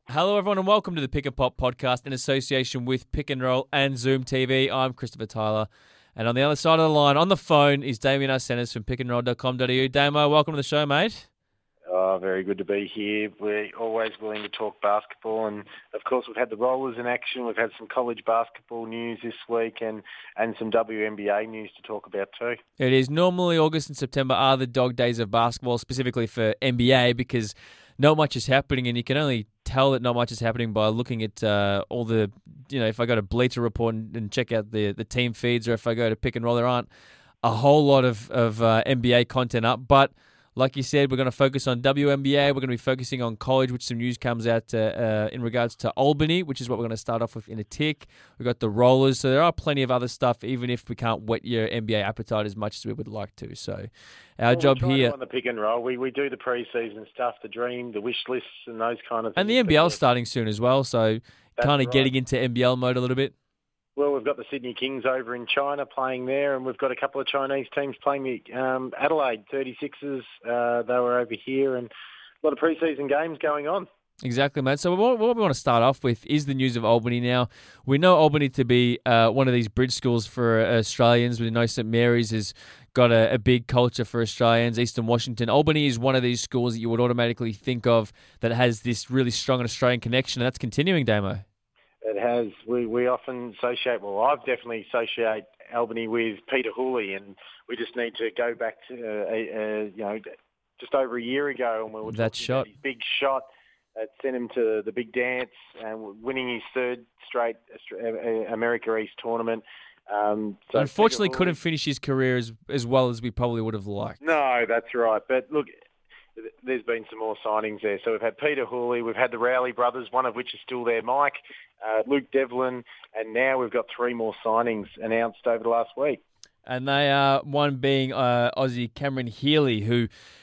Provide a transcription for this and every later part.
Hello, everyone, and welcome to the Pick and Pop podcast in association with Pick and Roll and Zoom TV. I'm Christopher Tyler, and on the other side of the line, on the phone, is Damien Arsenis from pickandroll.com.au. Damo, welcome to the show, mate. Oh, very good to be here. We're always willing to talk basketball, and of course we've had the Rollers in action. We've had some college basketball news this week and some WNBA news to talk about too. It is normally August and September are the dog days of basketball, specifically for NBA, because not much is happening, and you can only tell that not much is happening by looking at all the, if I go to Bleacher Report and check out the team feeds, or if I go to Pick and Roll, there aren't a whole lot of NBA content up, but like you said, we're going to focus on WNBA. We're going to be focusing on college, which some news comes out in regards to Albany, which is what we're going to start off with in a tick. We've got the Rollers, so there are plenty of other stuff, even if we can't whet your NBA appetite as much as we would like to. So our job here on the Pick and Roll, we do the pre-season stuff, the dream, the wish lists, and those kind of things. And the NBL's starting soon as well, so kind of getting into NBL mode a little bit. Well, we've got the Sydney Kings over in China playing there, and we've got a couple of Chinese teams playing the Adelaide 36ers. They were over here, and a lot of pre-season games going on. Exactly, mate. So what we want to start off with is the news of Albany now. We know Albany to be one of these bridge schools for Australians. We know St Mary's has got a big culture for Australians, Eastern Washington. Albany is one of these schools that you would automatically think of that has this really strong Australian connection, and that's continuing, Damo. It has. We often associate, I've definitely associate Albany with Peter Hooley, and we just need to go back to, just over a year ago, and we were that talking shot. about his big shot that sent him to the big dance and winning his third straight America East tournament. So unfortunately, couldn't finish his career as well as we probably would have liked. No, that's right. But look, there's been some more signings there. So we've had Peter Hooley, we've had the Rowley brothers, one of which is still there, Mike, Luke Devlin, and now we've got three more signings announced over the last week. And they are, one being Aussie Cameron Healy, who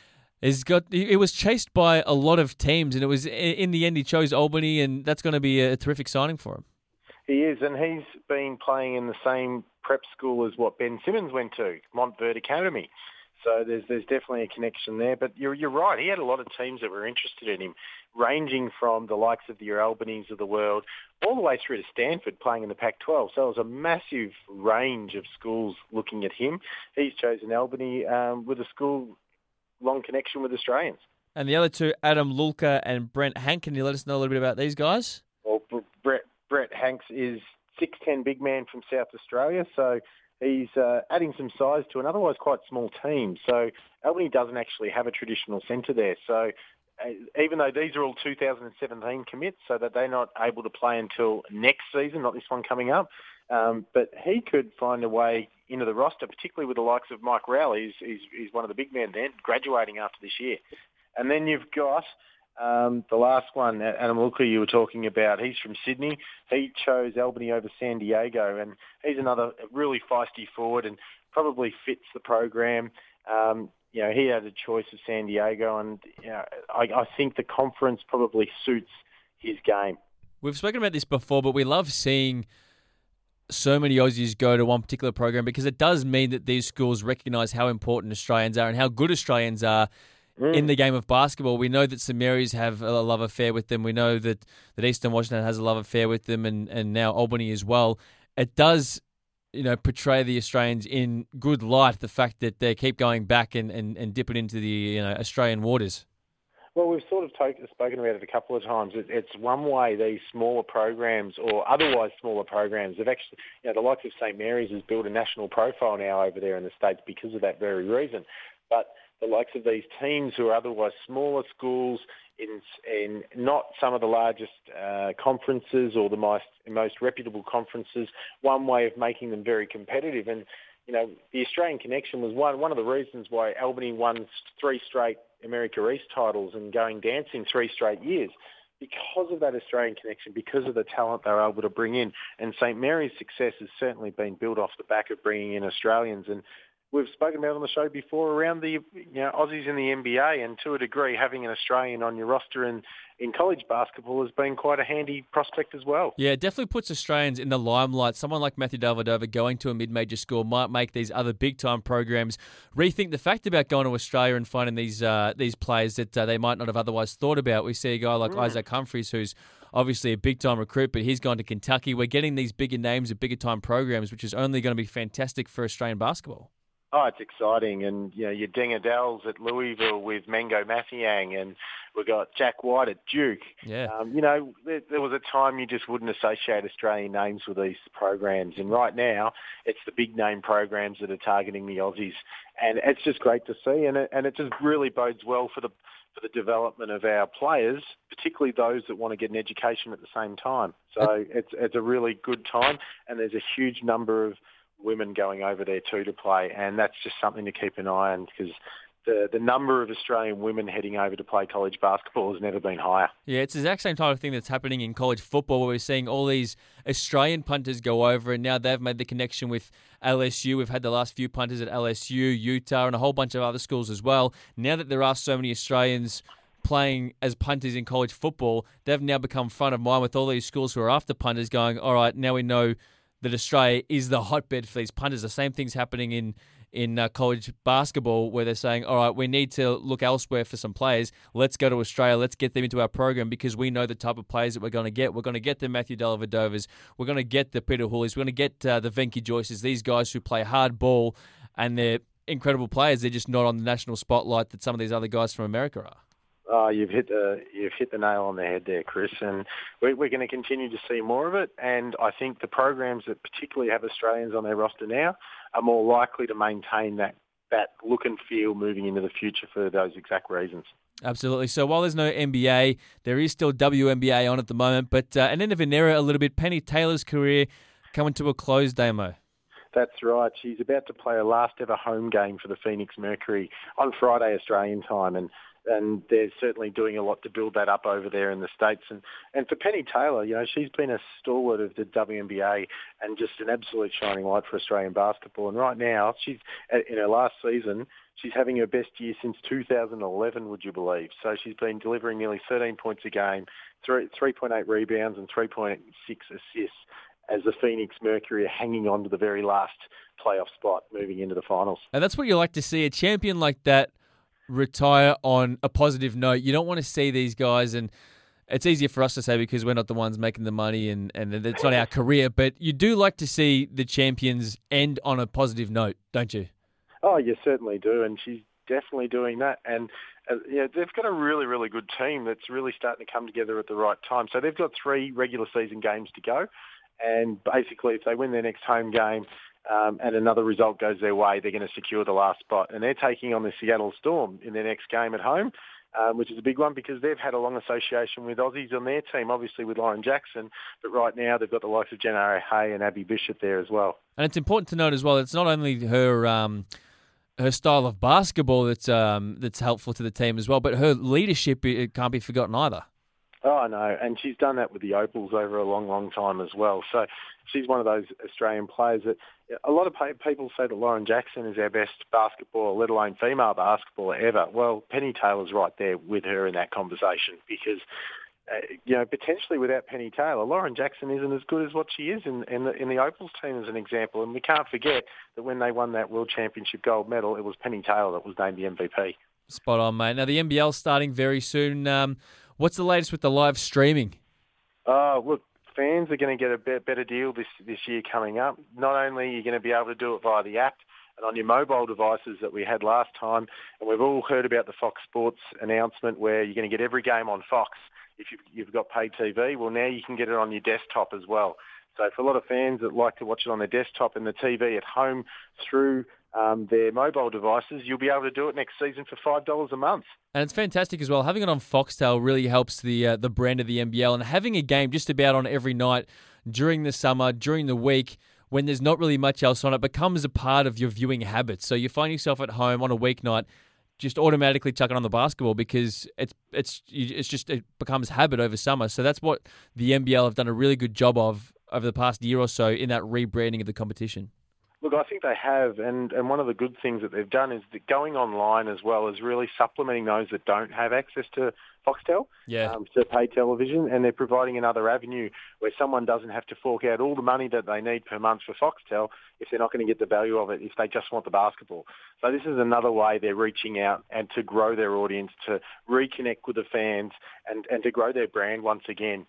it was chased by a lot of teams, and it was in the end he chose Albany, and that's going to be a terrific signing for him. He is, and he's been playing in the same prep school as what Ben Simmons went to, Montverde Academy. So there's definitely a connection there. But you're right. He had a lot of teams that were interested in him, ranging from the likes of the Albany's of the world all the way through to Stanford playing in the Pac-12. So it was a massive range of schools looking at him. He's chosen Albany with a school long connection with Australians. And the other two, Adam Lulka and Brent Hank, can you let us know a little bit about these guys? Well, Brett Hanks is 6'10" big man from South Australia, so he's adding some size to an otherwise quite small team. So Albany doesn't actually have a traditional centre there. So even though these are all 2017 commits, so that they're not able to play until next season, not this one coming up, but he could find a way into the roster, particularly with the likes of Mike Rowley. He's one of the big men then, graduating after this year. And then you've got the last one, Adam Lulka, you were talking about. He's from Sydney. He chose Albany over San Diego, and he's another really feisty forward and probably fits the program. He had a choice of San Diego, and I think the conference probably suits his game. We've spoken about this before, but we love seeing so many Aussies go to one particular program because it does mean that these schools recognise how important Australians are and how good Australians are in the game of basketball. We know that St Mary's have a love affair with them. We know that Eastern Washington has a love affair with them, and now Albany as well. It does, portray the Australians in good light, the fact that they keep going back and dipping into the Australian waters. Well, we've sort of spoken about it a couple of times. It's one way these smaller programs or otherwise smaller programs have actually, the likes of St Mary's has built a national profile now over there in the States because of that very reason. But the likes of these teams who are otherwise smaller schools in not some of the largest conferences or the most reputable conferences, one way of making them very competitive. And, the Australian connection was one of the reasons why Albany won 3 straight America East titles and going dancing 3 straight years, because of that Australian connection, because of the talent they were able to bring in. And St Mary's success has certainly been built off the back of bringing in Australians. And we've spoken about on the show before around the Aussies in the NBA, and to a degree, having an Australian on your roster in college basketball has been quite a handy prospect as well. Yeah, it definitely puts Australians in the limelight. Someone like Matthew Dellavedova going to a mid-major school might make these other big-time programs rethink the fact about going to Australia and finding these players that they might not have otherwise thought about. We see a guy like Isaac Humphries, who's obviously a big-time recruit, but he's gone to Kentucky. We're getting these bigger names at bigger-time programs, which is only going to be fantastic for Australian basketball. Oh, it's exciting. And, your Deng Adells at Louisville with Mengo Mathiang, and we've got Jack White at Duke. Yeah. There was a time you just wouldn't associate Australian names with these programs. And right now, it's the big name programs that are targeting the Aussies. And it's just great to see. And it just really bodes well for the development of our players, particularly those that want to get an education at the same time. So it's a really good time. And there's a huge number of women going over there too to play, and that's just something to keep an eye on, because the number of Australian women heading over to play college basketball has never been higher. Yeah, it's the exact same type of thing that's happening in college football, where we're seeing all these Australian punters go over, and now they've made the connection with LSU. We've had the last few punters at LSU, Utah, and a whole bunch of other schools as well. Now that there are so many Australians playing as punters in college football, they've now become front of mind with all these schools who are after punters going, all right, now we know that Australia is the hotbed for these punters. The same thing's happening in college basketball, where they're saying, all right, we need to look elsewhere for some players. Let's go to Australia. Let's get them into our program, because we know the type of players that we're going to get. We're going to get the Matthew Dellavedovas. We're going to get the Peter Hooley's. We're going to get the Venky Joyces, these guys who play hard ball, and they're incredible players. They're just not on the national spotlight that some of these other guys from America are. Oh, you've hit the nail on the head there, Chris, and we're going to continue to see more of it. And I think the programs that particularly have Australians on their roster now are more likely to maintain that look and feel moving into the future for those exact reasons. Absolutely. So while there's no NBA, there is still WNBA on at the moment, but an end of an era a little bit. Penny Taylor's career coming to a close, Damo. That's right. She's about to play her last ever home game for the Phoenix Mercury on Friday Australian time, and they're certainly doing a lot to build that up over there in the States. And for Penny Taylor, she's been a stalwart of the WNBA and just an absolute shining light for Australian basketball. And right now, she's in her last season, she's having her best year since 2011, would you believe? So she's been delivering nearly 13 points a game, 3.8 rebounds and 3.6 assists, as the Phoenix Mercury are hanging on to the very last playoff spot moving into the finals. And that's what you like to see, a champion like that retire on a positive note. You don't want to see these guys, and it's easier for us to say because we're not the ones making the money and it's not our career, but you do like to see the champions end on a positive note, don't you? Oh, you certainly do, and she's definitely doing that. And they've got a really, really good team that's really starting to come together at the right time. So they've got 3 regular season games to go, and basically if they win their next home game, and another result goes their way, they're going to secure the last spot. And they're taking on the Seattle Storm in their next game at home, which is a big one because they've had a long association with Aussies on their team, obviously with Lauren Jackson. But right now they've got the likes of Jenna Hay and Abby Bishop there as well. And it's important to note as well, it's not only her style of basketball that's helpful to the team as well, but her leadership, it can't be forgotten either. Oh, no, and she's done that with the Opals over a long, long time as well. So she's one of those Australian players that a lot of people say that Lauren Jackson is our best basketball, let alone female basketball ever. Well, Penny Taylor's right there with her in that conversation because, potentially without Penny Taylor, Lauren Jackson isn't as good as what she is in the Opals team as an example. And we can't forget that when they won that World Championship gold medal, it was Penny Taylor that was named the MVP. Spot on, mate. Now, the NBL's starting very soon. What's the latest with the live streaming? Look, fans are going to get a better deal this year coming up. Not only are you going to be able to do it via the app and on your mobile devices that we had last time, and we've all heard about the Fox Sports announcement where you're going to get every game on Fox if you've got paid TV. Well, now you can get it on your desktop as well. So for a lot of fans that like to watch it on their desktop and the TV at home through their mobile devices, you'll be able to do it next season for $5 a month. And it's fantastic as well. Having it on Foxtel really helps the brand of the NBL, and having a game just about on every night during the summer, during the week, when there's not really much else on, it becomes a part of your viewing habits. So you find yourself at home on a weeknight, just automatically chucking on the basketball because it becomes habit over summer. So that's what the NBL have done a really good job of over the past year or so in that rebranding of the competition. Look, I think they have, and one of the good things that they've done is that going online as well is really supplementing those that don't have access to Foxtel, to pay television, and they're providing another avenue where someone doesn't have to fork out all the money that they need per month for Foxtel if they're not going to get the value of it, if they just want the basketball. So this is another way they're reaching out and to grow their audience, to reconnect with the fans and to grow their brand once again.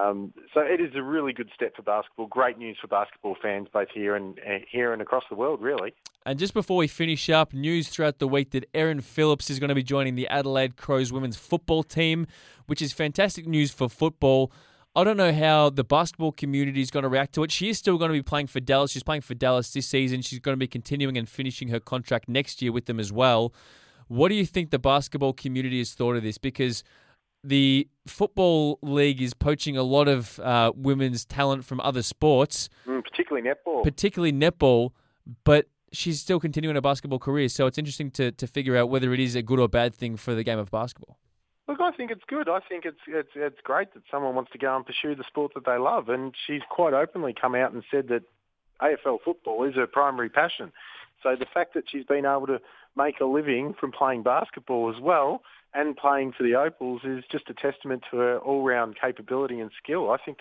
So it is a really good step for basketball. Great news for basketball fans, both here and across the world, really. And just before we finish up, news throughout the week that Erin Phillips is going to be joining the Adelaide Crows women's football team, which is fantastic news for football. I don't know how the basketball community is going to react to it. She is still going to be playing for Dallas. She's playing for Dallas this season. She's going to be continuing and finishing her contract next year with them as well. What do you think the basketball community has thought of this? Because the Football League is poaching a lot of women's talent from other sports. Particularly netball. But she's still continuing a basketball career, so it's interesting to figure out whether it is a good or bad thing for the game of basketball. Look, I think it's good. I think it's great that someone wants to go and pursue the sport that they love, and she's quite openly come out and said that AFL football is her primary passion. So the fact that she's been able to make a living from playing basketball as well and playing for the Opals is just a testament to her all-round capability and skill. I think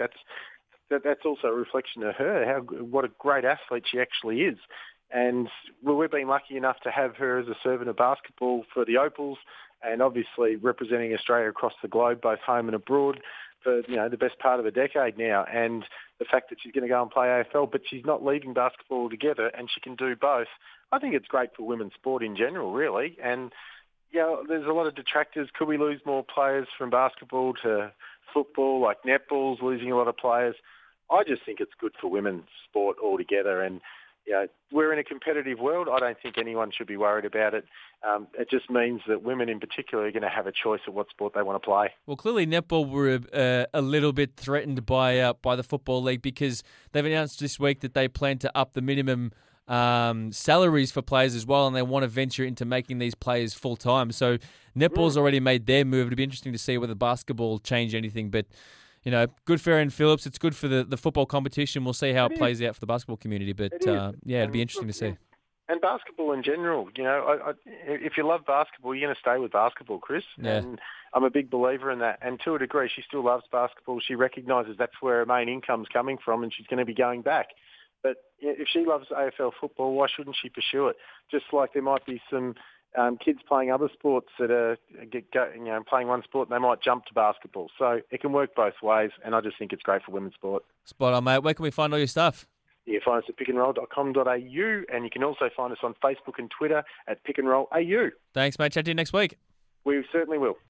that's also a reflection of her, what a great athlete she actually is. And we've been lucky enough to have her as a servant of basketball for the Opals and obviously representing Australia across the globe, both home and abroad, for the best part of a decade now. And the fact that she's going to go and play AFL, but she's not leaving basketball altogether and she can do both, I think it's great for women's sport in general, really. And, there's a lot of detractors. Could we lose more players from basketball to football, like netball's losing a lot of players? I just think it's good for women's sport altogether. And, we're in a competitive world. I don't think anyone should be worried about it. It just means that women in particular are going to have a choice of what sport they want to play. Well, clearly netball were a little bit threatened by the Football League because they've announced this week that they plan to up the minimum salaries for players as well, and they want to venture into making these players full-time. So netball's already made their move. It'll be interesting to see whether basketball change anything, but good for Erin Phillips. It's good for the football competition. We'll see how it plays out for the basketball community. But, it'll be interesting to see. And basketball in general. If you love basketball, you're going to stay with basketball, Chris. Yeah. And I'm a big believer in that. And to a degree, she still loves basketball. She recognises that's where her main income's coming from and she's going to be going back. But if she loves AFL football, why shouldn't she pursue it? Just like there might be some kids playing other sports that are playing one sport and they might jump to basketball. So it can work both ways, and I just think it's great for women's sport. Spot on, mate. Where can we find all your stuff? You can find us at pickandroll.com.au, and you can also find us on Facebook and Twitter at pickandrollAU. Thanks, mate. Chat to you next week. We certainly will.